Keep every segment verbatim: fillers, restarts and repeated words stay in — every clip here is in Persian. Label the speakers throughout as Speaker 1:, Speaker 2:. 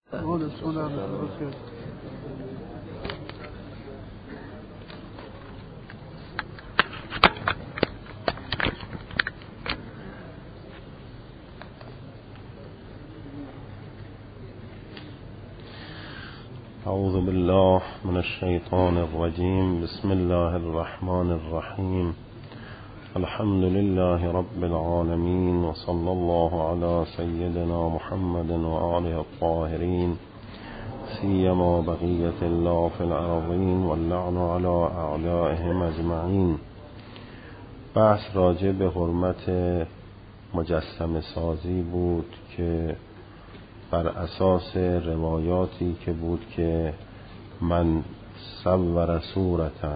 Speaker 1: اعوذ بالله من الشیطان الرجیم. بسم الله الرحمن الرحیم. الحمد لله رب العالمین و صلی الله علی سیدنا محمد و آله الطاهرین سیما بقیة الله فی الارضین واللعن علی اعدائهم اجمعین. بحث راجع به حرمت مجسمه سازی بود که بر اساس روایاتی که بود که من صور صورتاً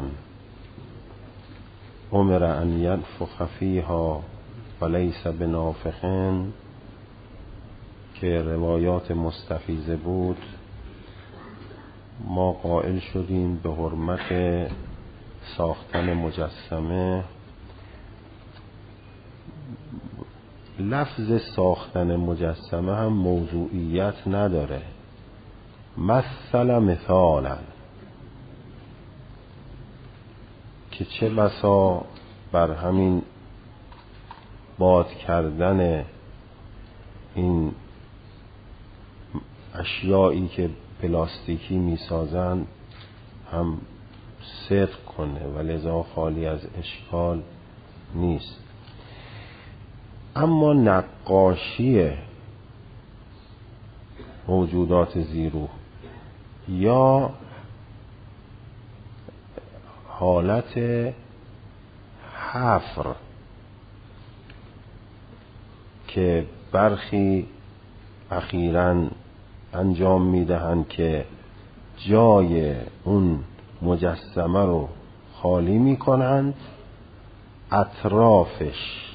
Speaker 1: امر ان ینفخ فیها ولیس بنافخین، که روایات مستفیضه بود، ما قائل شدیم به حرمت ساختن مجسمه. لفظ ساختن مجسمه هم موضوعیت نداره. مثل مثالا، که چه بسا بر همین باد کردن این اشیایی که پلاستیکی میسازن هم صدق کنه و لذا خالی از اشکال نیست. اما نقاشی موجودات زیرو یا حالت حفر که برخی اخیراً انجام میدهند که جای اون مجسمه رو خالی میکنند، اطرافش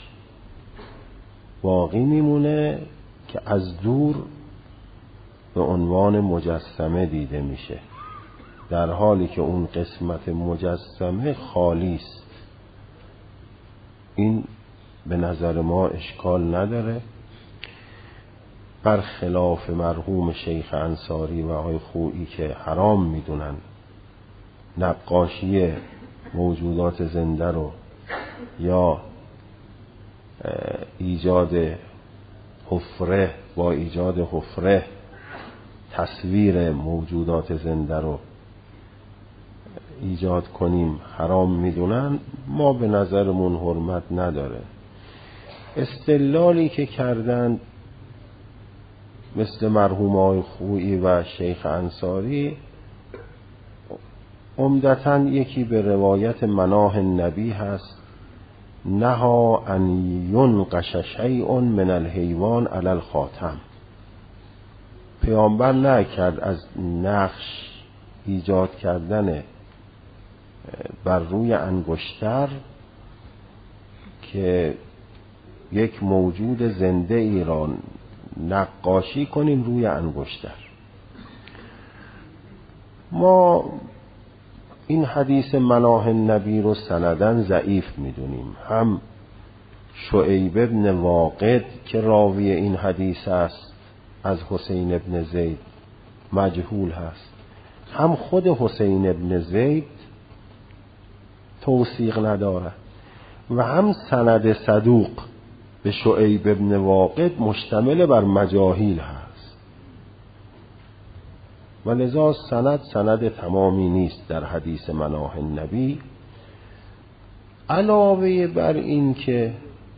Speaker 1: باقی میمونه که از دور به عنوان مجسمه دیده میشه، در حالی که اون قسمت مجسمه خالی است. این به نظر ما اشکال نداره، برخلاف مرحوم شیخ انصاری و آقای خویی که حرام میدونن نقاشی موجودات زنده رو یا ایجاد حفره با ایجاد حفره تصویر موجودات زنده رو ایجاد کنیم حرام میدونن. ما به نظرمون حرمت نداره. استدلالی که کردن مثل مرحوم آقای خویی و شیخ انصاری عمدتاً یکی به روایت مناهی النبی هست: نها ان ینقش شیء من الحیوان علی الخاتم. پیامبر نکرد از نقش ایجاد کردن بر روی انگشتر که یک موجود زنده ای را نقاشی کنیم روی انگشتر. ما این حدیث مناهی النبی رو سندن ضعیف میدونیم. هم شعیب ابن واقد که راوی این حدیث است از حسین ابن زید مجهول هست، هم خود حسین ابن زید توثیق نداره و هم سند صدوق به شعیب ابن واقد مشتمل بر مجاهیل هست و لذا سند سند تمامی نیست در حدیث مناهی النبی. علاوه بر این که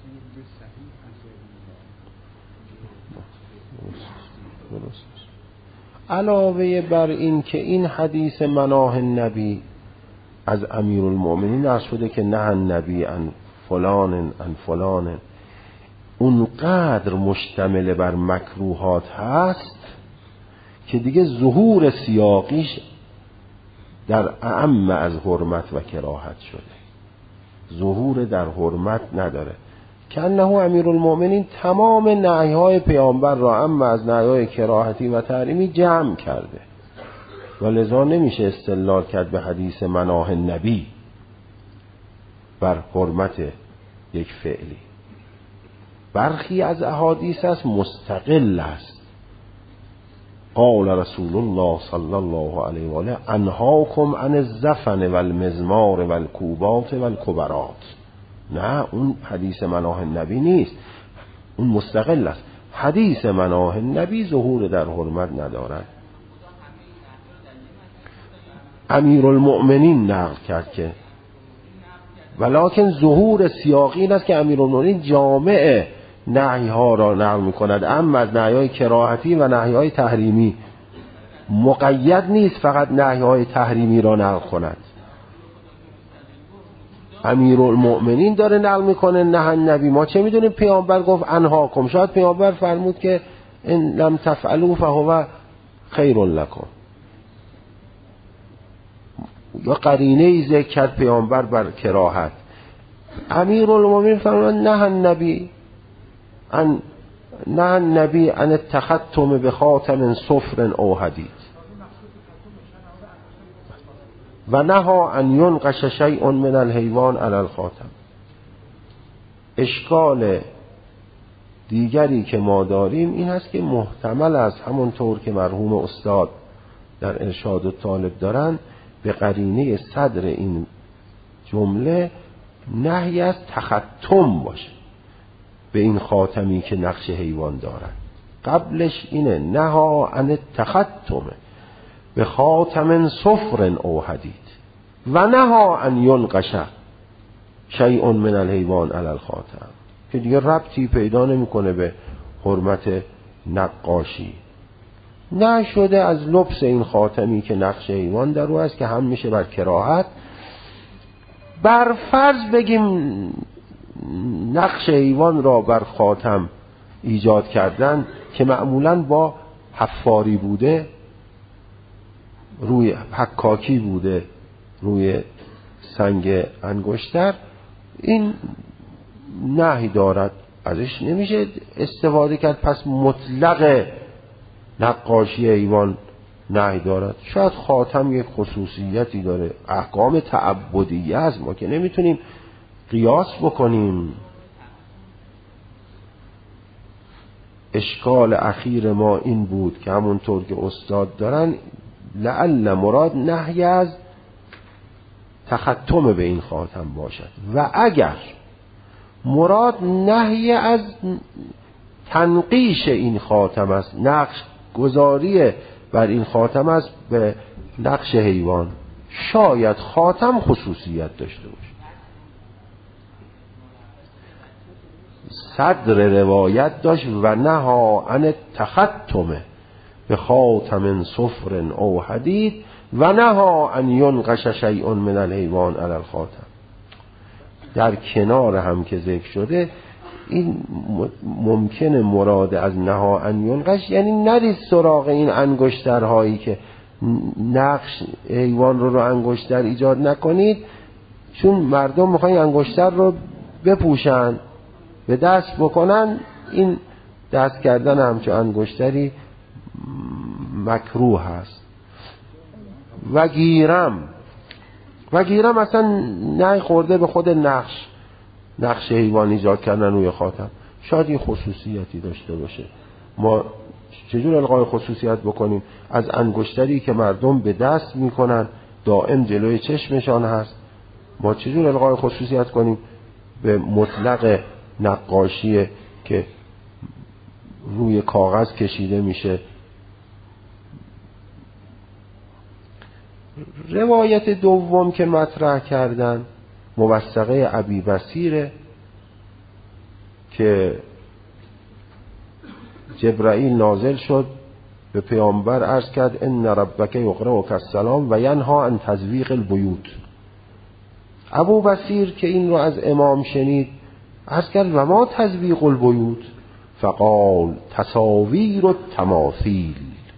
Speaker 1: علاوه بر این که این حدیث مناهی النبی از امیرالمؤمنین نقل شده که نه النبی ان فلان ان فلان، اونقدر مشتمل بر مکروهات هست که دیگه ظهور سیاقیش در اعم از حرمت و کراهت شده، ظهور در حرمت نداره. که انه امیرالمؤمنین تمام نهی‌های پیامبر را اما از نهی‌های کراهتی و تحریمی جمع کرده و لذا نمیشه استدلال کرد به حدیث مناهی النبی بر حرمت یک فعلی. برخی از احادیث است مستقل است قال رسول الله صلی الله علیه و آله انهاکم عن الزفن و المزمار و الکوبات و الکبرات. نه، اون حدیث مناهی نبی نیست، اون مستقل است. حدیث مناهی نبی ظهور در حرمت ندارد. امیرالمؤمنین نقل کرد که ولکن ظهور سیاقی این است که امیرالمؤمنین جامع نهی ها را نقل می کند، اما از نهی های کراهتی و نهی های تحریمی مقید نیست فقط نهی های تحریمی را نقل کند. امیرالمؤمنین داره نقل میکنه نه النبی. ما چه میدونیم پیامبر گفت انهاکم؟ شاید پیامبر فرمود که ان لم تفعلوا فهو خیر لکم، یا قرینه ای ذکر کرد پیامبر بر کراهت. امیرالمؤمنین فرمود نه النبی ان نه النبی ان التختم بخاتم صفر او حدید و نها ان ینقش شیء من الحیوان علی الخاتم. اشکال دیگری که ما داریم این هست که محتمل است همونطور که مرحوم استاد در ارشاد الطالب دارن به قرینه صدر این جمله نهی از تختم باشه به این خاتمی که نقش حیوان دارد. قبلش اینه نها عن التختم به خاتم صفر او حدید و نها ان ینقش شیء من الحیوان علی الخاتم، که دیگه ربطی پیدا نمیکنه به حرمت نقاشی. نه شده از لبس این خاتمی که نقش حیوان در او است که هم میشه بر کراهت. بر فرض بگیم نقش حیوان را بر خاتم ایجاد کردن که معمولاً با حفاری بوده، روی حکاکی بوده روی سنگ انگشتر، این نهی دارد، ازش نمیشه استفاده کرد. پس مطلق نقاشی حیوان نهی دارد. شاید خاتم یک خصوصیتی داره، احکام تعبدیه است، ما که نمیتونیم قیاس بکنیم. اشکال اخیر ما این بود که همونطور که استاد دارن لعل مراد نهی از تختم به این خاتم باشد و اگر مراد نهی از تنقیش این خاتم است، نقش گذاری بر این خاتم است به نقش حیوان، شاید خاتم خصوصیت داشته باشه. صدر روایت داشت و نها عن تختم به خاتم صفر او حدید و نها ان ینقش شیء من الحیوان علی الخاتم. در کنار هم که ذکر شده این ممکنه مراد از نها ان ینقش یعنی نرید سراغ این انگشترهایی که نقش حیوان رو رو انگشتر ایجاد نکنید، چون مردم میخوان انگشتر رو بپوشن به دست بکنن، این دست کردن همچون انگشتری مکروه هست. و گیرم و گیرم اصلا نه خورده به خود نقش نقش حیوان ایجاد کردن روی خاتم، شاید این خصوصیتی داشته باشه. ما چجور الغای خصوصیت بکنیم از انگشتری که مردم به دست میکنن دائم جلوی چشمشان هست؟ ما چجور الغای خصوصیت کنیم به مطلق نقاشی که روی کاغذ کشیده میشه؟ روایت دوم که مطرح کردن موثقه ابی بصیره که جبرائیل نازل شد به پیامبر عرض کرد ان ربک یقرئک السلام و ینها عن تزویق البیوت. ابو بصیر که این رو از امام شنید عرض کرد و ما تزویق البیوت؟ فقال تصاویر التماثیل.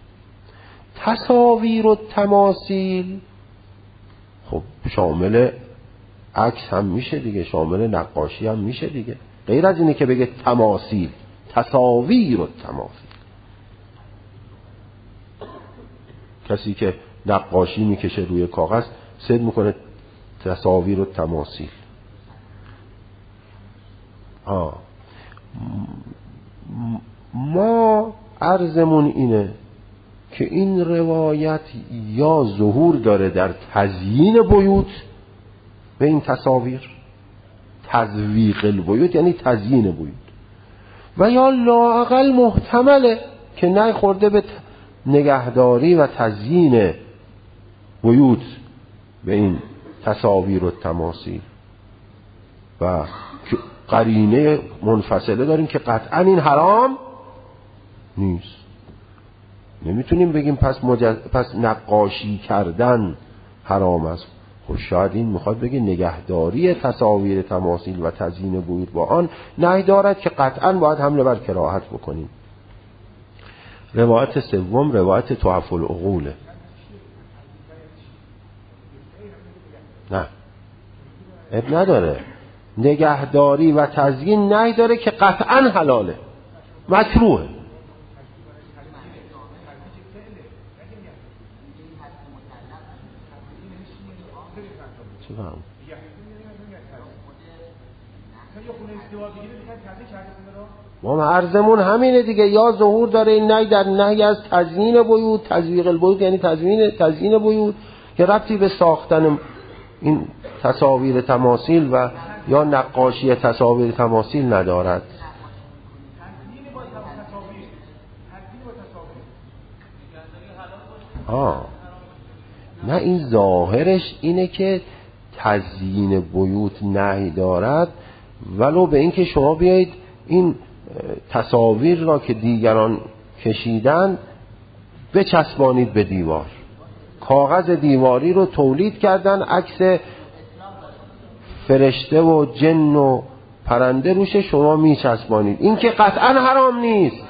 Speaker 1: تصاویر التماثیل خب شامل عکس هم میشه دیگه، شامل نقاشی هم میشه دیگه، غیر از اینه که بگه تماثیل. تصاویر التماثیل، کسی که نقاشی میکشه روی کاغذ صد میکنه تصاویر التماثیل. آه. ما عرضمون اینه که این روایت یا ظهور داره در تزیین بیوت به این تصاویر، تزویق البیوت یعنی تزیین بیوت، و یا لااقل محتمله که نخورده به نگهداری و تزیین بیوت به این تصاویر و تماثیل، و قرینه منفصله داریم که قطعا این حرام نیست. نمیتونیم بگیم پس, مجز... پس نقاشی کردن حرام است. خب شاید این میخواد بگه نگهداری تصاویر تماثیل و تزیین بیوت با آن نهی دارد که قطعا باید حمله بر کراهت بکنیم. روایت سوم روایت تحف العقوله. نه اب نداره، نگهداری و تزیین نهی داره که قطعا حلاله، مکروهه. چه فهم؟ ما عرضمون همینه دیگه، یا ظهور داره این نهی در نهی از تزیین بیوت، تزویق البیوت یعنی تزیین تزیین بیوت که ربطی به ساختن این تصاویر تماثیل و یا نقاشی تصاویر تماثیل ندارد. آه نه، این ظاهرش اینه که تزیین بیوت نهی دارد، ولو به این که شما بیایید این تصاویر را که دیگران کشیدن بچسبانید به دیوار، کاغذ دیواری رو تولید کردن، عکس فرشته و جن و پرنده روش شما میچسبانید، این که قطعا حرام نیست.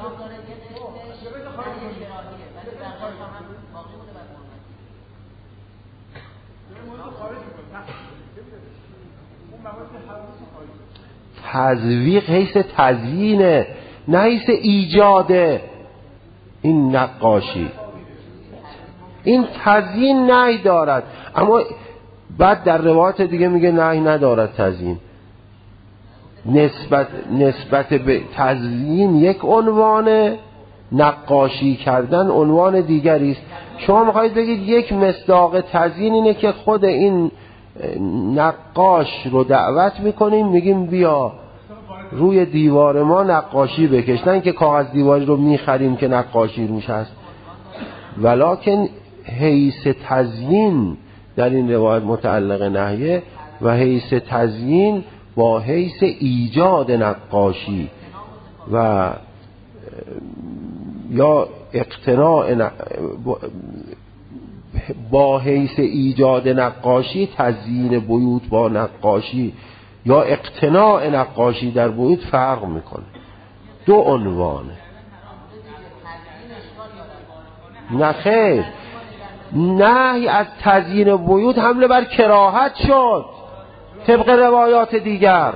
Speaker 1: تزویق حیث تزیینه، نه حیث ایجاده. این نقاشی این تزیین نهی دارد، اما بعد در روایت دیگه میگه نهی ندارد تزیین. نسبت نسبت به تزیین یک عنوان، نقاشی کردن عنوان دیگری است. شما میخواید بگید یک مصداق تزیین اینه که خود این نقاش رو دعوت میکنیم، میگیم بیا روی دیوار ما نقاشی بکش، نه که کاغذ دیواری رو میخریم که نقاشی روش هست. ولکن حیث تزیین در این روایت متعلق نهیه و حیث تزیین با حیث ایجاد نقاشی و یا اقتناع با حیث ایجاد نقاشی، تزیین بیوت با نقاشی یا اقتناع نقاشی در بیوت فرق میکنه. دو عنوانه. نه خیر، نهی از تزیین بیوت حمله بر کراهت شد طبق روایات دیگر.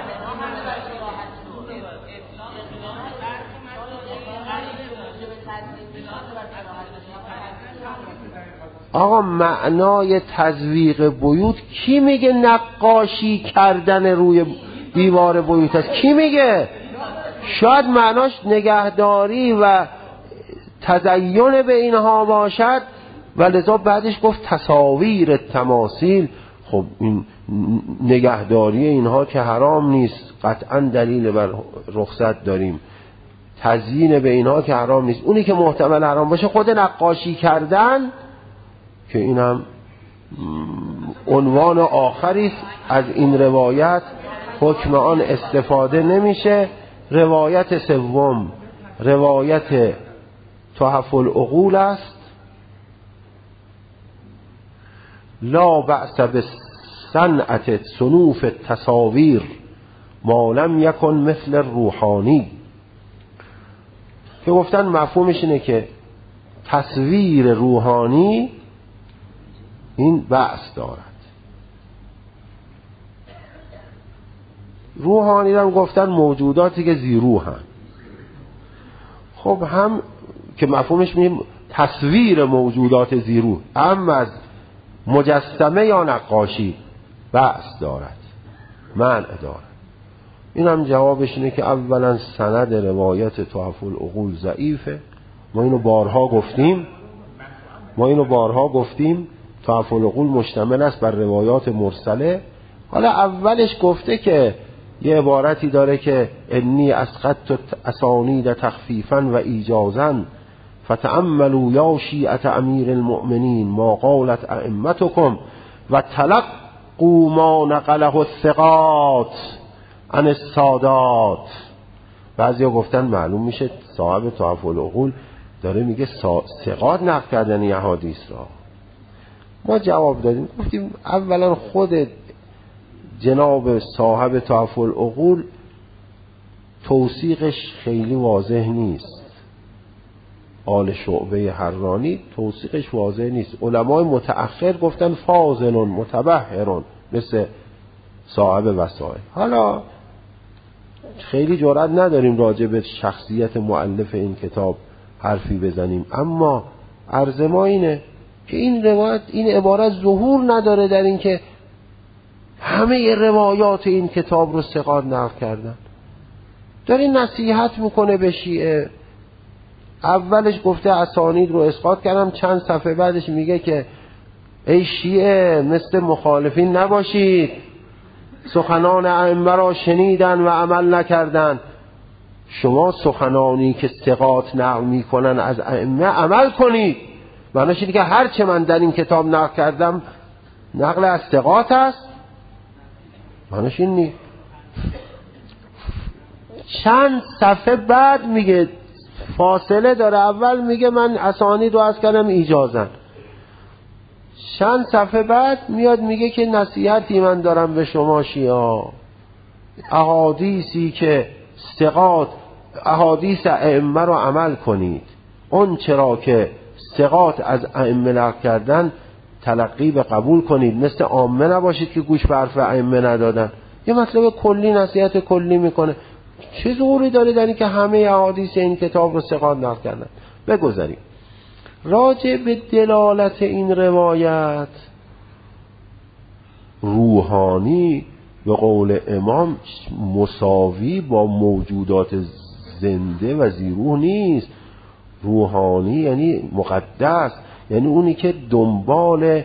Speaker 1: آقا معنای تزویق بیوت کی میگه؟ نقاشی کردن روی دیوار بیوت است. کی میگه؟ شاید معناش نگهداری و تزین به اینها باشد و لذا بعدش گفت تصاویر تماثیل. خب این نگهداری اینها که حرام نیست، قطعا دلیل بر رخصت داریم. تزیین به اینها که حرام نیست. اونی که محتمل حرام باشه خود نقاشی کردن، که این هم عنوان آخری از این روایت، حکم آن استفاده نمیشه. روایت سوم روایت تحف العقول است. لا بأس بصنعت صنوف التصاویر ما لم یکن مثل الروحانی، که گفتن مفهومش اینه که تصویر روحانی این بأس دارد. روحانی هم گفتن موجوداتی که زی روحن. خب هم که مفهومش میگیم تصویر موجودات زی روح، هم از مجسمه یا نقاشی بأس دارد، منع دارد. این هم جوابش اینه که اولا سند روایت تحف العقول ضعیفه، ما اینو بارها گفتیم ما اینو بارها گفتیم ضعف العقول مشتمل است بر روایات مرسله. حالا اولش گفته که یه عبارتی داره که انی اسقطت اسانید تخفیفا و ایجازا فتأملوا یا شیعة امیر المؤمنین ما قالت ائمتکم و تلقوا ما نقله الثقات عن السادات. بعضیا گفتن معلوم میشه صاحب ضعف العقول داره میگه ثقات نقل کردن این احادیث را. ما جواب دادیم گفتیم اولا خود جناب صاحب ضعف العقول توثیقش خیلی واضح نیست. آل شعبه حرانی توثیقش واضح نیست. علمای متأخر گفتن فاضل متبحر مثل صاحب وسائل. حالا خیلی جرئت نداریم راجع به شخصیت مؤلف این کتاب حرفی بزنیم، اما عرض ما اینه که این روایت این عبارت ظهور نداره در این که همه روایات این کتاب رو ثقات نقل کردن. داره نصیحت میکنه به شیعه. اولش گفته اسانید رو اسقاط کردم، چند صفحه بعدش میگه که ای شیعه مثل مخالفین نباشید، سخنان ائمه را شنیدن و عمل نکردن. شما سخنانی که ثقات نقل میکنن از ائمه عمل کنید. معنیش اینه که هر چه من در این کتاب نقل کردم نقل از ثقات است؟ معنیش این نیست. چند صفحه بعد میگه فاصله داره، اول میگه من اسانید رو از کردم ایجازن، چند صفحه بعد میاد میگه که نصیحتی من دارم به شما شیعه، احادیثی که ثقات احادیث ائمه رو عمل کنید، اون چرا که ثقات از ائمه نقل کردن تلقی به قبول کنید، مثل عامه نباشید که گوش به حرف ائمه ندادن. یه مطلب کلی نصیحت کلی میکنه. چه ضروری داره در این که همه احادیث این کتاب رو ثقات نقل کردن؟ بگذاریم. راجع به دلالت این روایت، روحانی به قول امام مساوی با موجودات زنده و ذی‌روح نیست. روحانی یعنی مقدس، یعنی اونی که دنبال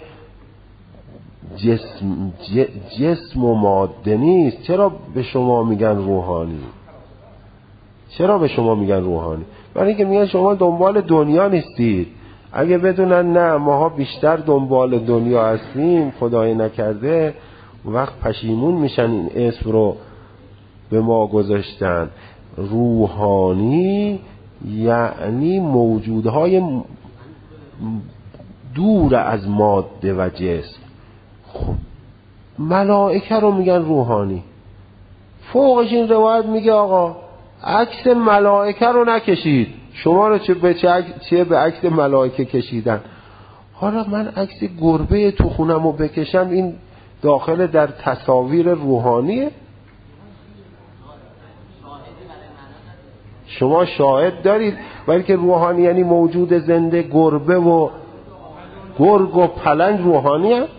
Speaker 1: جسم, جسم و ماده نیست. چرا به شما میگن روحانی؟ چرا به شما میگن روحانی؟ برای اینکه میگن شما دنبال دنیا نیستید. اگه بدونن نه ماها بیشتر دنبال دنیا هستیم، خدای نکرده وقت پشیمون میشن این اسم رو به ما گذاشتن. روحانی یعنی موجودهای دور از ماده و جسم. خب ملائکه رو میگن روحانی. فوقش این روایت میگه آقا عکس ملائکه رو نکشید. شما رو چه به چه, چه به عکس ملائکه کشیدن؟ حالا من عکس گربه تو خونم رو بکشم، این داخل در تصاویر روحانیه؟ شما شاهد دارید؟ بلکه روحانی یعنی موجود زنده. گربه و گرگ و پلنگ روحانی هست؟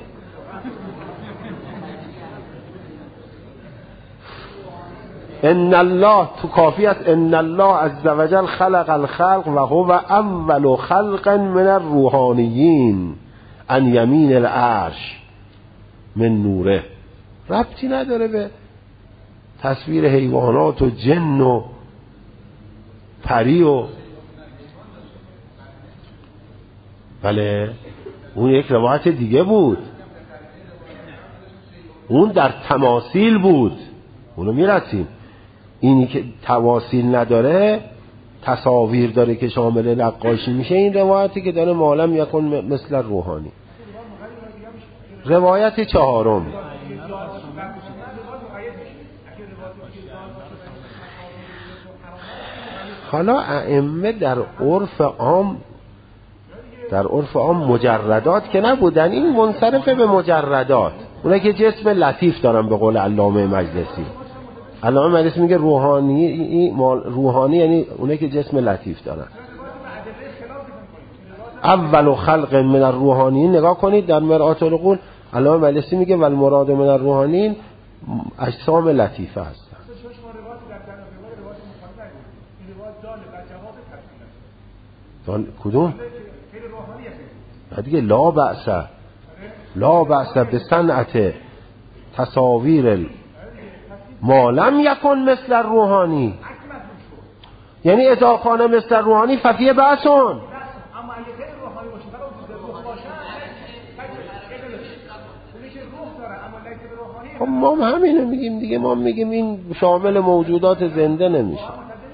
Speaker 1: ان الله تو کافی است ان الله عز وجل خلق الخلق و هو اول خلق من الروحانیین عن یمین العرش من نوره. ربطی نداره به تصویر حیوانات و جن و پری و بله اون یک روایت دیگه بود، اون در تماثیل بود، اونو میرسیم. اینی که تواصیل نداره، تصاویر داره که شامل نقاشی میشه، این روایتی که داره معلم یکن مثل روحانی. روایت چهارم، حالا ائمه در عرف عام در عرف عام مجردات که نبودن، این منصرفه به مجردات. اونه که جسم لطیف دارن به قول علامه مجلسی. علامه مجلسی میگه روحانی روحانی یعنی اونه که جسم لطیف دارن. اول خلق من الروحانیین نگاه کنید در مرآت العقول، علامه مجلسی میگه ول مراد من الروحانیین اجسام لطیفه هستن. کدوم؟ دیگه لا بأس لا بأس به صنعت تصاویر ما لم یکن مثل روحانی، یعنی اذا کان مثل روحانی ففیه بأسون. خب ما هم همینو میگیم دیگه، ما میگیم این شامل موجودات زنده نمیشه.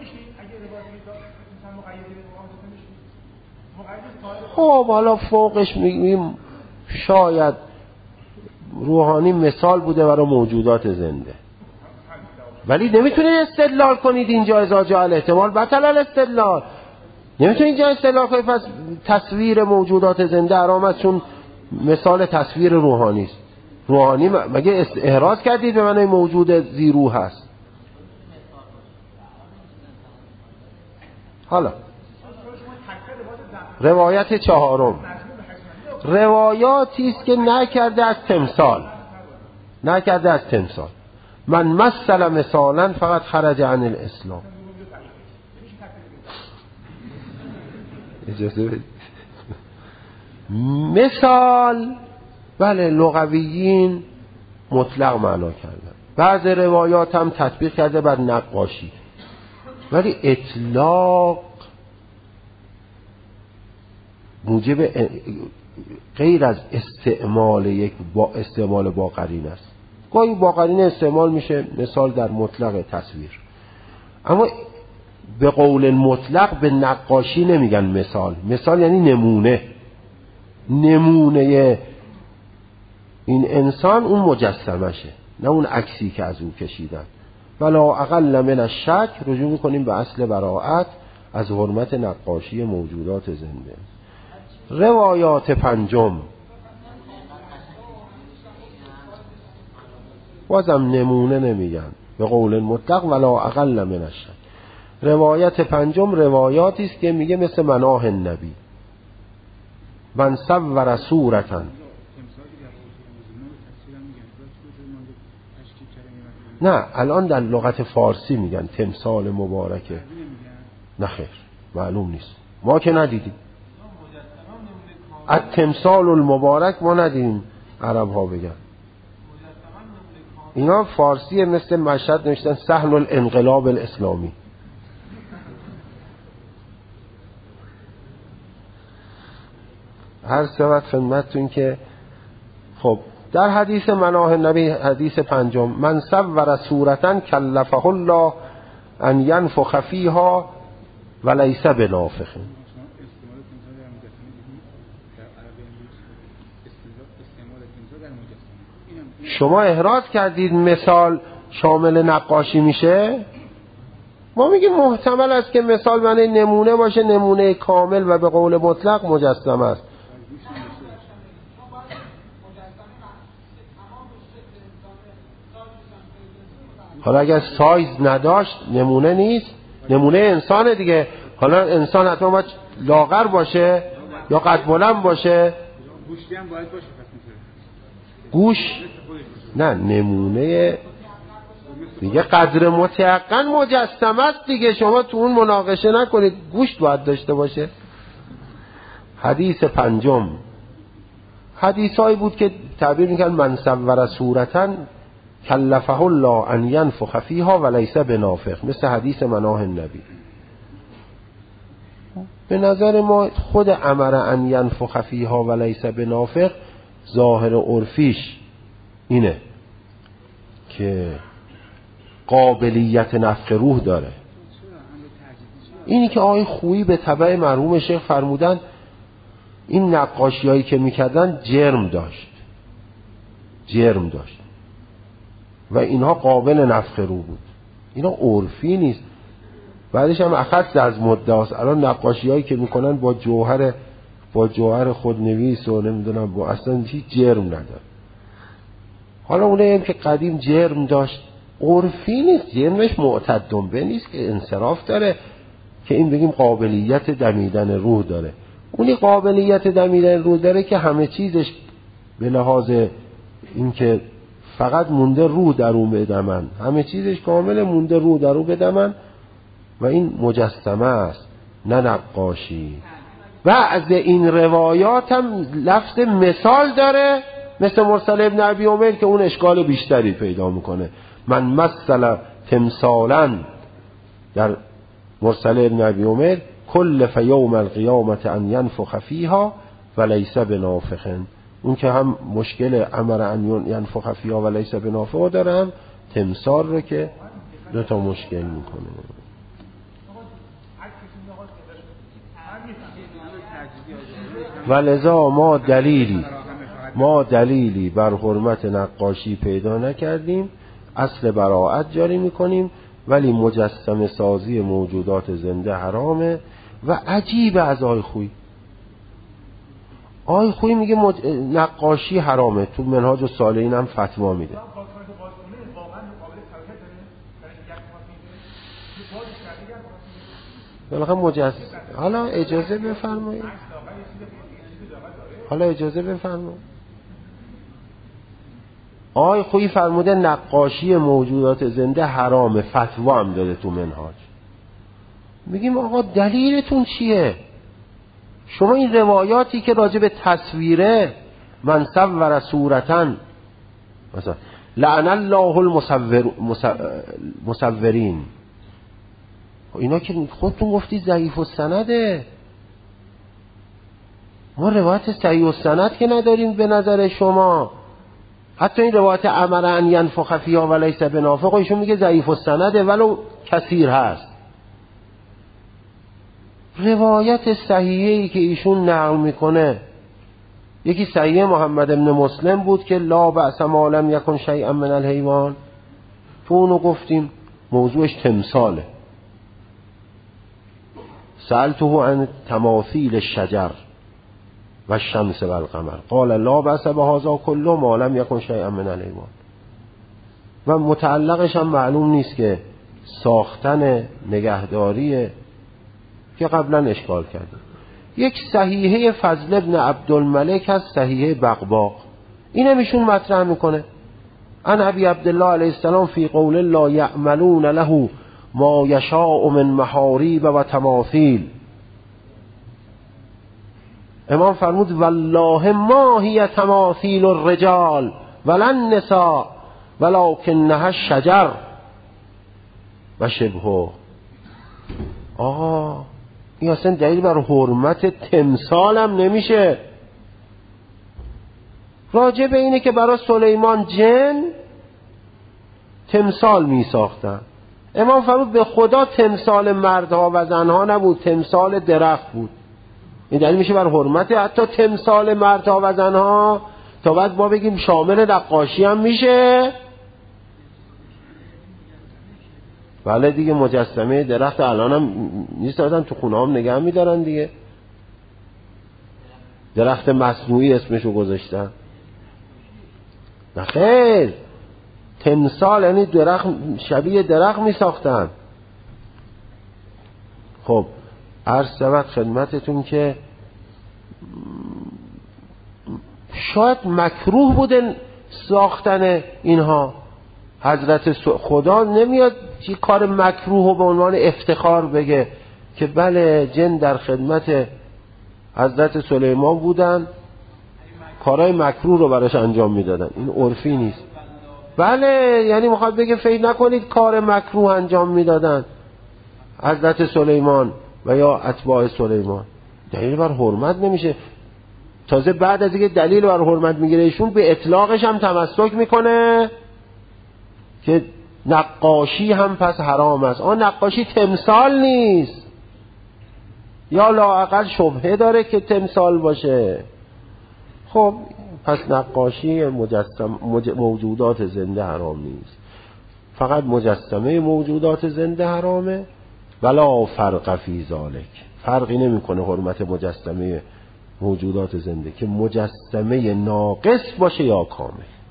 Speaker 1: خب حالا فوقش میگیم شاید روحانی مثال بوده برای موجودات زنده، ولی نمیتونید استدلال کنید اینجا اذا جاء الاحتمال بطل الاستدلال. نمیتونید اینجا استدلال کنید پس تصویر موجودات زنده حرام است چون مثال تصویر روحانی است. روحانی مگه احراز کردید به معنی موجود زی روح هست؟ حالا روایت چهارم، روایاتی است که نکرده از تمثال، نکرده از تمثال. من مثل مثالا فقط خرج عن الاسلام. اجازه بدید. مثال بله لغویین مطلق معنا کردن، بعض روایات هم تطبیق کرده بر نقاشی، ولی اطلاق موجب غیر از استعمال یک با استعمال با قرینه است. گاهی با قرینه استعمال میشه مثال در مطلق تصویر، اما به قول مطلق به نقاشی نمیگن مثال. مثال یعنی نمونه، نمونه این انسان اون مجسمشه، نه اون عکسی که از او کشیدن. ولا اقل من الشک، رجوع میکنیم به اصل براءت از حرمت نقاشی موجودات زنده. روایات پنجم بازم نمونه نمیگن، به قول مطلق ولا اقل من الشک. روایت پنجم روایاتی است که میگه مثل مناه النبی، من صور صورتا. نه الان در لغت فارسی میگن تمثال مبارکه. نه خیر معلوم نیست، ما که ندیدیم التمثال المبارک، ما ندیدیم عرب ها بگن. اینا فارسی مثل مشهد نوشتن صحن الانقلاب الاسلامی. هر سبت خدمتتون که خب در حدیث مناه نبی، حدیث پنجم، من صور صورتا کلفه الله ان ینفخ فیها و لیس بنافخ. شما احراز کردید مثال شامل نقاشی میشه، ما میگیم محتمل است که مثال معنی نمونه باشه، نمونه کامل و به قول مطلق مجسمه است. حالا اگر سایز نداشت نمونه نیست، نمونه انسانه دیگه. حالا انسان حتما باید لاغر باشه یا قد بلند باشه؟ گوشتی هم باید باشه. گوش نه، نمونه دیگه قدر متیقن مجسمه است دیگه، شما تو اون مناقشه نکنید، گوشت باید داشته باشه. حدیث پنجم حدیث هایی بود که تعبیر میکنن من صور صورتا کلفه الله ان ینفخ فیها و لیس بنافخ، مثل حدیث مناه النبی. به نظر ما خود امر ان ینفخ فیها و لیس بنافخ ظاهر عرفیش اینه که قابلیت نفخ روح داره. اینی که آقای خویی به تبع مرحوم شیخ فرمودن این نقاشی هایی که میکردن جرم داشت، جرم داشت و اینها قابل نفخ روح بود. اینا عرفی نیست. بعدش هم اخذ از مدعاست. الان نقاشی هایی که میکنن با جوهر با جوهر خودنویس و نمیدونم با اصلا هیچ جرم نداره. حالا اونه هم که قدیم جرم داشت عرفی نیست، جرمش معتدم به نیست که انصراف داره که این بگیم قابلیت دمیدن روح داره. اونی قابلیت دمیدن روح داره که همه چیزش به لحاظ این که فقط مونده روح در اون بدمن، همه چیزش کامل مونده روح در اون بدمن و این مجسمه است نه نقاشی. بعض این روایات هم لفظ مثال داره، مثل مرسل ابن ابی عمر که اون اشکال بیشتری پیدا میکنه. من مثل تمثالا در مرسل ابن ابی عمر کلف یوم القیامت ان ینفخ فیها ولیس بنافخ. اون که هم مشکل امر ان ینفخ فیها ولیس بنافخ داره، هم تمثال رو که دو تا مشکل میکنه. ولذا ما دلیلی ما دلیلی بر حرمت نقاشی پیدا نکردیم، اصل براءت جاری میکنیم، ولی مجسمه سازی موجودات زنده حرامه. و عجیب از آی خوی آی خوی میگه مج... نقاشی حرامه، تو منهاج الصالحین هم فتوا میده. بالاخره مجسم حالا اجازه بفرمایید حالا اجازه بفرمایید آی خویی فرموده نقاشی موجودات زنده حرامه، فتوا هم داده تو منهاج. میگیم آقا دلیلتون چیه؟ شما این روایاتی که راجع به تصویره، من صور صورتن مثلا لعن الله المصور مصورین، اینا که خودتون گفتید ضعیف السنده، ما روایت صحیح السند که نداریم به نظر شما. حتی این روایت امر ان ینفخ فیها ولیس بنافخ ایشون میگه ضعیف السنده ولو کثیر هست. روایت صحیحی که ایشون نقل میکنه، یکی صحیح محمد ابن مسلم بود که لا بأس ما لم یکن شیئا من الحیوان، تو اونو گفتیم موضوعش تمثاله. سألته عن تماثیل الشجر و الشمس و القمر قال لا بأس بهذا كله ما لم یکن شیئا من الحیوان. و متعلقش هم معلوم نیست که ساختن نگهداریه که قبلا اشکال کردیم. یک صحیحه فضل ابن عبدالملک هست، صحیحه بغباغ، این هم ایشون مطرح میکنه ان ابی عبدالله علیه السلام فی قول الله یعملون له ما یشاء من محاریب و تماثیل. امام فرمود والله ما هی تماثیل الرجال ولا النساء ولکنها الشجر و شبهه. آقا این اصلا دلیل بر حرمت تمثال هم نمیشه. راجع به اینه که برای سلیمان جن تمثال می ساختن. امام فرمود به خدا تمثال مردها و زنها نبود، تمثال درخت بود. این دلیل میشه بر حرمت حتی تمثال مردها و زنها. تا بعد ما بگیم شامل نقاشی هم میشه. بله دیگه، مجسمه درخت الان هم نیست، دادن تو خونه هم نگه میدارن دیگه. درخت مصنوعی اسمشو گذاشتن. نه خیر، تمثال یعنی درخت، شبیه درخت می ساختن. خب عرض شود خدمتتون که شاید مکروه بوده ساختن اینها. حضرت خدا نمیاد چی کار مکروه به عنوان افتخار بگه که بله جن در خدمت حضرت سلیمان بودن، کارهای مکروه رو براش انجام میدادن. این عرفی نیست. بله، یعنی میخواد بگه فکر نکنید کار مکروه انجام میدادن حضرت سلیمان و یا اتباع سلیمان. دلیل بر حرمت نمیشه. تازه بعد از اینکه دلیل بر حرمت میگیره ایشون به اطلاقش هم تمسک میکنه که نقاشی هم پس حرام است. آن نقاشی تمثال نیست، یا لااقل شبهه داره که تمثال باشه. خب پس نقاشی مجسم موجودات زنده حرام نیست، فقط مجسمه موجودات زنده حرامه. ولا فرق فی ذالک، فرقی نمیکنه حرمت مجسمه موجودات زنده که مجسمه ناقص باشه یا کامل،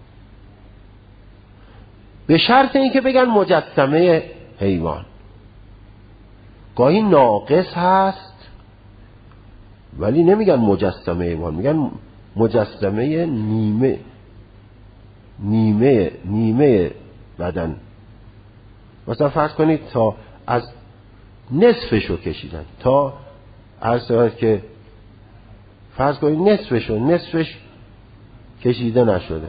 Speaker 1: به شرط اینکه بگن مجسمه حیوان. گاهی ناقص هست ولی نمیگن مجسمه حیوان، میگن مجسمه نیمه نیمه نیمه بدن. مثلا فرض کنید تا از نصفشو کشیدن تا عرض شود که فرض کنید نصفشو نصفش کشیده نشده،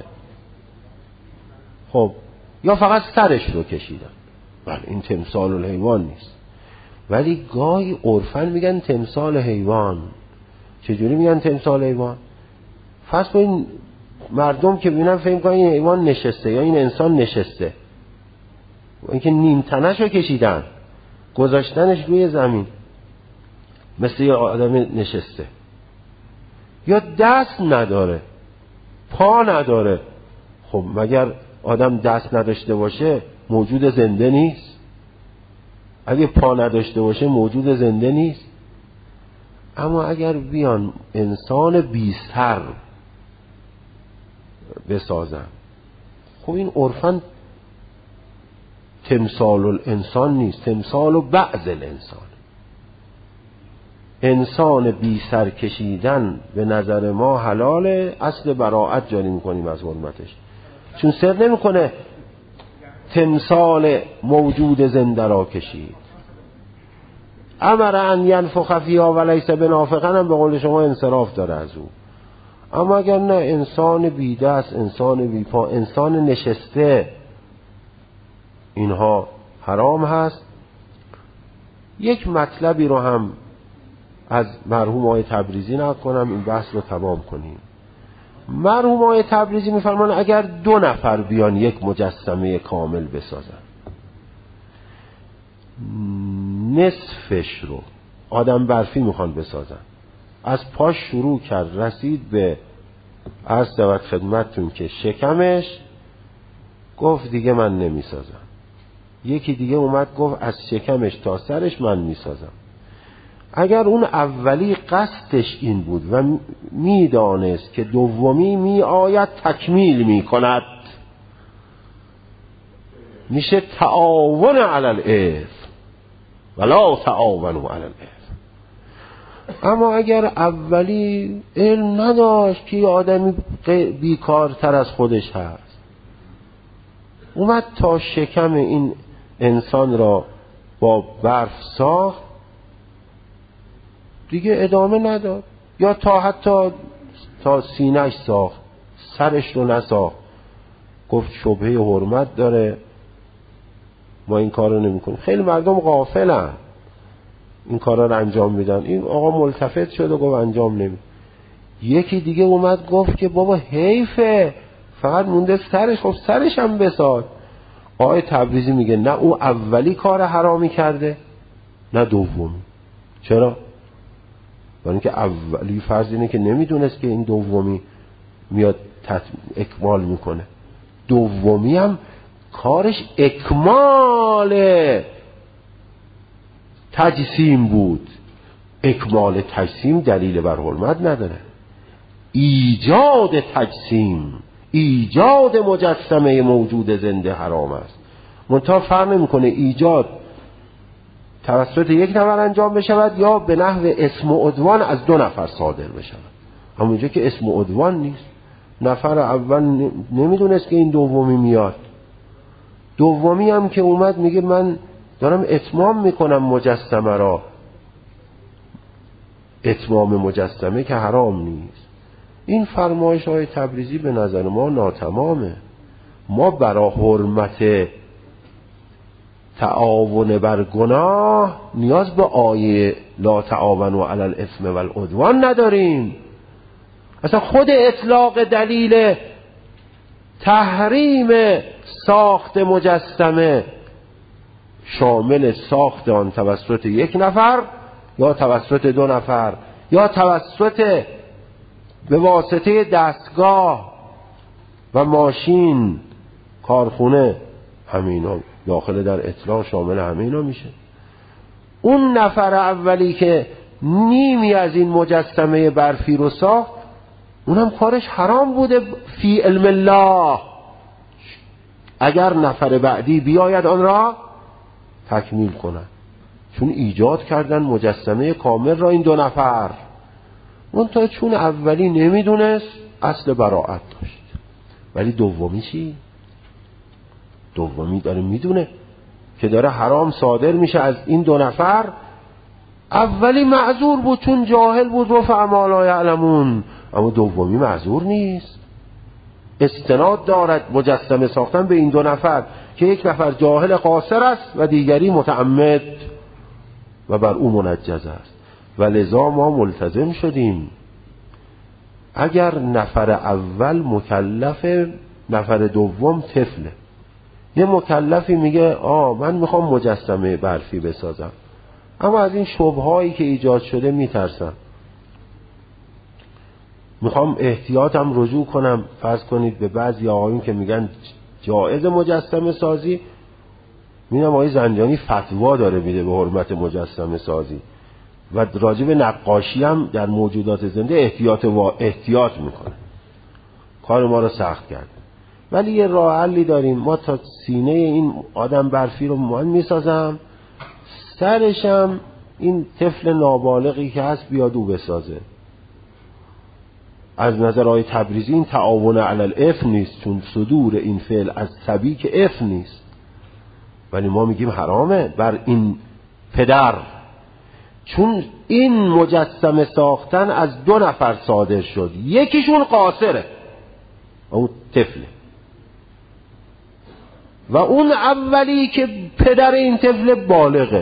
Speaker 1: خب یا فقط سرش رو کشیدن، بله این تمثال الحیوان نیست. ولی گاهی عرفاً میگن تمثال حیوان. چجوری میگن تمثال حیوان؟ فرض کنید مردم که ببینن فکر کنن این حیوان نشسته یا این انسان نشسته، اینکه نیم تنش رو کشیدن گذاشتنش روی زمین مثل یه آدم نشسته، یا دست نداره پا نداره. خب مگر آدم دست نداشته باشه موجود زنده نیست؟ اگه پا نداشته باشه موجود زنده نیست؟ اما اگر بیان انسان بی سر بسازن، خب این عرفاً تمثال الانسان نیست، تمثال و بعض الانسان. انسان بی سر کشیدن به نظر ما حلاله، اصل براءت جاری میکنیم از حرمتش، چون سر نمیکنه تمثال موجود زنده را کشید. امر ان ینفخ فیها ولیس بنافخن هم به قول شما انصراف داره از او. اما اگر نه، انسان بی دست، انسان بی پا، انسان نشسته، اینها حرام هست. یک مطلبی رو هم از مرحوم آقای تبریزی نقل کنم، این بحث رو تمام کنیم. مرحوم آقای تبریزی میفرمان اگر دو نفر بیان یک مجسمه کامل بسازن، نصفش رو آدم برفی میخوان بسازن، از پاش شروع کرد رسید به عرض دوت خدمتتون که شکمش، گفت دیگه من نمیسازم. یکی دیگه اومد گفت از شکمش تا سرش من میسازم. اگر اون اولی قصدش این بود و میدانست که دومی می آید تکمیل می کند، میشه تعاون علی الاثم ولا تعاونوا علی الاثم. اما اگر اولی علم نداشت که آدمی بیکارتر از خودش هست، اومد تا شکم این انسان را با برف ساخت، دیگه ادامه نداد، یا تا حتی تا سینه‌اش ساخت، سرش رو نساخت، گفت شبهه حرمت داره ما این کار رو نمی کنیم. خیلی مردم غافلن این کارا رو انجام میدن. این آقا ملتفت شد و گفت انجام نمی. یکی دیگه اومد گفت که بابا حیفه، فقط مونده سرش، خب سرش هم بساز. آقای تبریزی میگه نه او اولی کار حرامی کرده نه دومی. چرا؟ برای اینکه اولی فرض اینه که نمیدونست که این دومی میاد اکمال میکنه، دومی هم کارش اکمال تجسیم بود. اکمال تجسیم دلیل بر حرمت نداره. ایجاد تجسیم، ایجاد مجسمه موجود زنده حرام است. منتها فرق نمیکنه ایجاد توسط یک نفر انجام بشود یا به نحو اسم و عدوان از دو نفر صادر بشود. همونجا که اسم و عدوان نیست، نفر اول نمیدونست که این دومی میاد، دومی هم که اومد میگه من دارم اتمام میکنم مجسمه را، اتمام مجسمه که حرام نیست. این فرمایش های تبریزی به نظر ما ناتمامه. ما برای حرمت تعاون بر گناه نیاز به آیه لا تعاونوا علی الاثم والعدوان نداریم. اصلا خود اطلاق دلیل تحریم ساخت مجسمه شامل ساخت آن توسط یک نفر یا توسط دو نفر یا توسط به واسطه دستگاه و ماشین، کارخونه، همینا داخل در اطلاق شامل همینا میشه. اون نفر اولی که نیمی از این مجسمه برفی رو ساخت، اونم کارش حرام بوده فی علم الله. اگر نفر بعدی بیاید آن را تکمیل کنند، چون ایجاد کردن مجسمه کامل را این دو نفر. اون تا چون اولی نمیدونست اصل براءت داشت، ولی دومی چی؟ دومی داره میدونه که داره حرام صادر میشه از این دو نفر، اولی معذور بود چون جاهل بود، رفع ما لا یعلمون، اما دومی معذور نیست. استناد دارد مجسمه ساختن به این دو نفر که یک نفر جاهل قاصر است و دیگری متعمد و بر او منجز است. و لذا ما ملتزم شدیم اگر نفر اول مکلف، نفر دوم طفله. یه مکلفی میگه آه من میخوام مجسمه برفی بسازم، اما از این شبهایی که ایجاد شده میترسم، میخوام احتیاطم رجوع کنم. فرض کنید به بعضی آقایون که میگن جایز مجسمه سازی، میگم آقای زنجانی فتوا داره میده به حرمت مجسمه سازی و راجع به نقاشی هم در موجودات زنده احتیاط و احتیاط میکنه. کار ما رو سخت کرد. ولی یه راه حلی داریم. ما تا سینه این آدم برفی رو من میسازم، سرشم این طفل نابالغی که هست بیاد او بسازه. از نظر آقای تبریزی این تعاون علی الاثم نیست، چون صدور این فعل از صبی که اثم نیست، ولی ما میگیم حرامه بر این پدر، چون این مجسمه ساختن از دو نفر صادر شد، یکیشون قاصره اون طفله و اون اولی که پدر این طفل بالغه.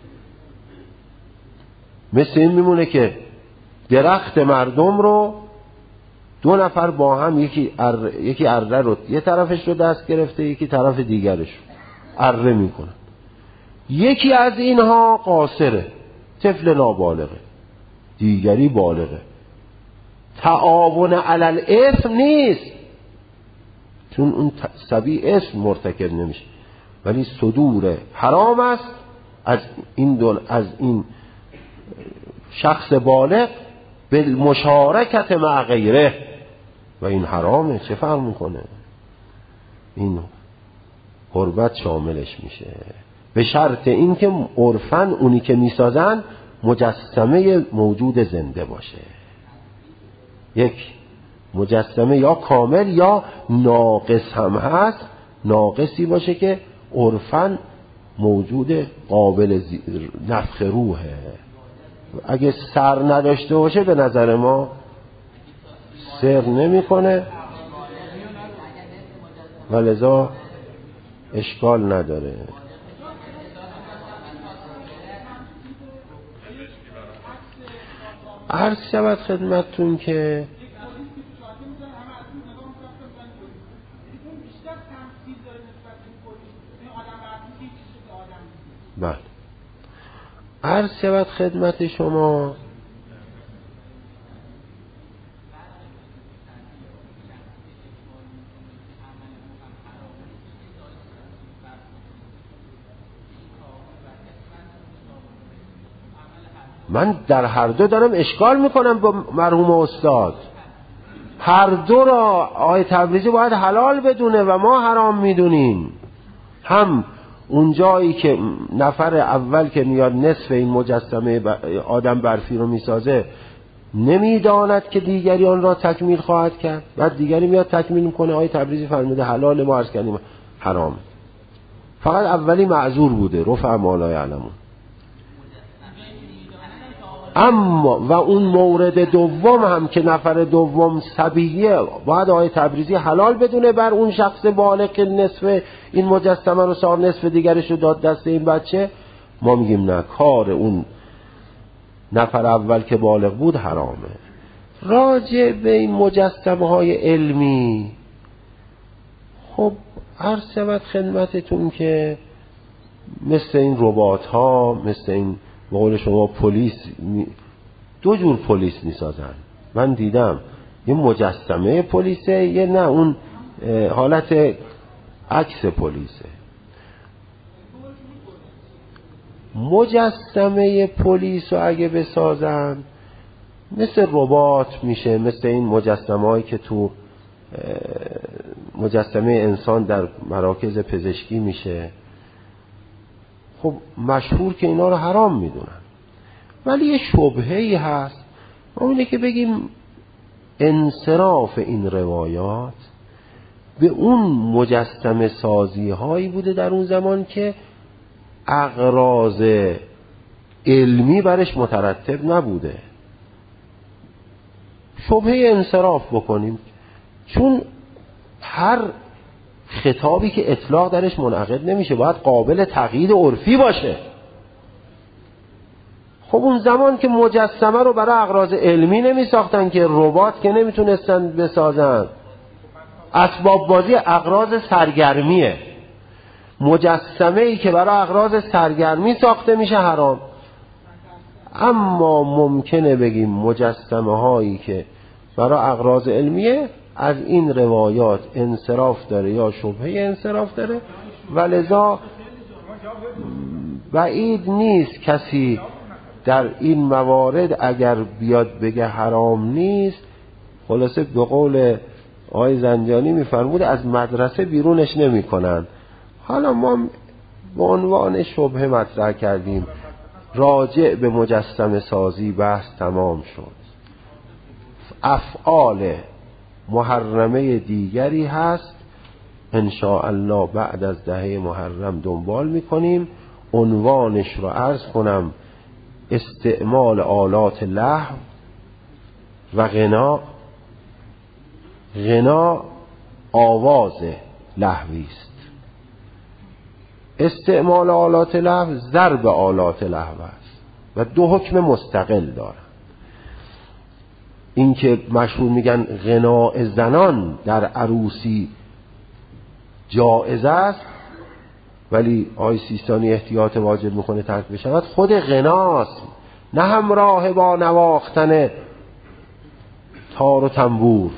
Speaker 1: مثل این میمونه که درخت مردم رو دو نفر با هم، یکی اره, یکی اره رو یه طرفش رو دست گرفته، یکی طرف دیگرش اره میکنن. یکی از اینها قاصره، طفل نابالغه، دیگری بالغه. تعاون علی الاثم نیست، چون اون صبی اسم مرتکب نمیشه، ولی صدور حرام است از این دون از این شخص بالغ به مشارکت مع غیره و این حرامه. چه فرق میکنه؟ این قربت شاملش میشه، به شرط اینکه عرفاً اونی که میسازن مجسمه موجود زنده باشه. یک مجسمه یا کامل یا ناقص هم هست، ناقصی باشه که عرفاً موجود قابل نفخ روحه. اگه سر نداشته باشه به نظر ما سر نمی کنه و لذا اشکال نداره. عرض شود خدمتتون که بله عرض شود خدمت شما من در هر دو دارم اشکال میکنم با مرحوم استاد. هر دو را آقای تبریزی باید حلال بدونه و ما حرام میدونیم. هم اون جایی که نفر اول که میاد نصف این مجسمه آدم برفی رو میسازه نمیداند که دیگری آن را تکمیل خواهد کرد، بعد دیگری میاد تکمیل میکنه. آقای تبریزی فرموده حلال، ما عرض کردیم حرام. فقط اولی معذور بوده، رفع ما لا یعلمون. اما و اون مورد دوم هم که نفر دوم صبیه، باید آقای تبریزی حلال بدونه بر اون شخص بالغ که نصف این مجسمه رو ساخت، نصف دیگرش رو داد دست این بچه. ما میگیم نه، کار اون نفر اول که بالغ بود حرامه. راجع به این مجسمه های علمی، خب عرض شود خدمتتون که مثل این ربات ها، مثل این به قول شما پلیس، دو جور پلیس میسازن. من دیدم یه مجسمه پلیسه، یه نه اون حالت عکس پلیسه. مجسمه پلیس رو اگه بسازن مثل ربات میشه، مثل این مجسمه هایی که تو مجسمه انسان در مراکز پزشکی میشه. خب مشهور که اینا رو حرام میدونن، ولی یه شبهه‌ای هست، اونه که بگیم انصراف این روایات به اون مجسمه سازی هایی بوده در اون زمان که اغراض علمی برش مترتب نبوده. شبهه انصراف بکنیم، چون هر خطابی که اطلاق درش منعقد نمیشه باید قابل تقیید عرفی باشه. خب اون زمان که مجسمه رو برای اغراض علمی نمی ساختن، که ربات که نمیتونستن بسازن، اسباب بازی اغراض سرگرمیه. مجسمه ای که برای اغراض سرگرمی ساخته میشه حرام. اما ممکنه بگیم مجسمه هایی که برای اغراض علمیه از این روایات انصراف داره یا شبهه انصراف داره، ولذا بعید نیست کسی در این موارد اگر بیاد بگه حرام نیست. خلاصه به قول آقای زنجانی میفرمود از مدرسه بیرونش نمی کنن. حالا ما به عنوان شبهه مطرح کردیم، راجع به مجسمه سازی بحث تمام شد. افعال محرمه دیگری هست ان شاء الله بعد از دهه محرم دنبال میکنیم. عنوانش رو عرض کنم: استعمال آلات لهو و غنا. غنا آواز لهوی است، استعمال آلات لهو ضرب آلات لهو است و دو حکم مستقل دارن. این که مشهور میگن غناء زنان در عروسی جائز است، ولی آقای سیستانی احتیاط واجب میکنه ترک بشود، خود غناست، نه همراه با نواختن تار و تنبور.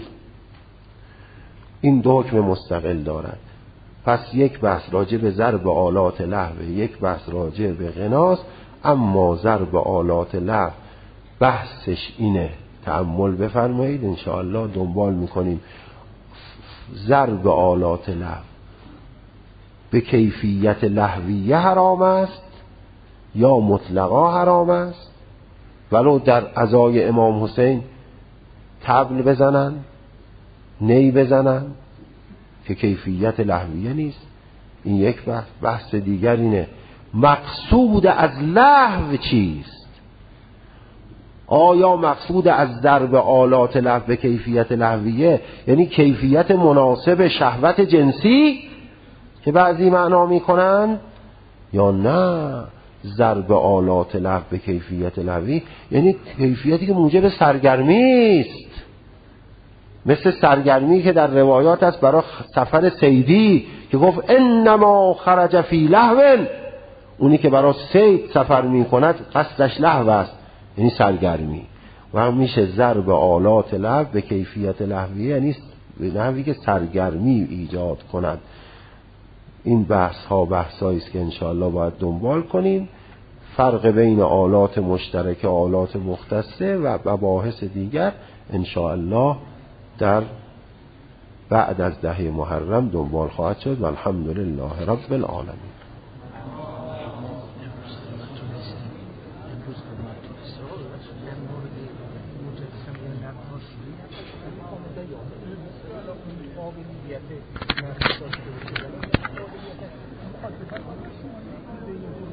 Speaker 1: این دو حکم مستقل دارد. پس یک بحث راجع به ضرب آلات لهو، یک بحث راجع به غناست. اما ضرب آلات لهو بحثش اینه، تأمل بفرمایید ان شاء الله دنبال میکنیم. ضرب آلات لهو به کیفیت لهویه حرام است یا مطلقا حرام است، ولو در عزای امام حسین طبل بزنن، نی بزنن، که کیفیت لهویه نیست. این یک بحث. بحث دیگر اینه مقصود از لهو چیست. آیا مقصود از ضرب آلات لهو به کیفیت لهویه یعنی کیفیت مناسب شهوت جنسی که بعضی معنا میکنن، یا نه ضرب آلات لهو به کیفیت لهوی یعنی کیفیتی که موجب سرگرمی است، مثل سرگرمی که در روایات است برای سفر صیدی که گفت انما خرج فی لهو، اونی که برای صید سفر می کند قصدش لهو است، یعنی سرگرمی. و هم میشه ضرب آلات لهو به کیفیت لهویه یعنی به نحوی که سرگرمی ایجاد کند. این بحث ها بحث هایی است که انشاءالله باید دنبال کنیم. فرق بین آلات مشترک و آلات مختصه و مباحث دیگر انشاءالله در بعد از دهه محرم دنبال خواهد شد. و الحمدلله رب العالمین.
Speaker 2: قابلیت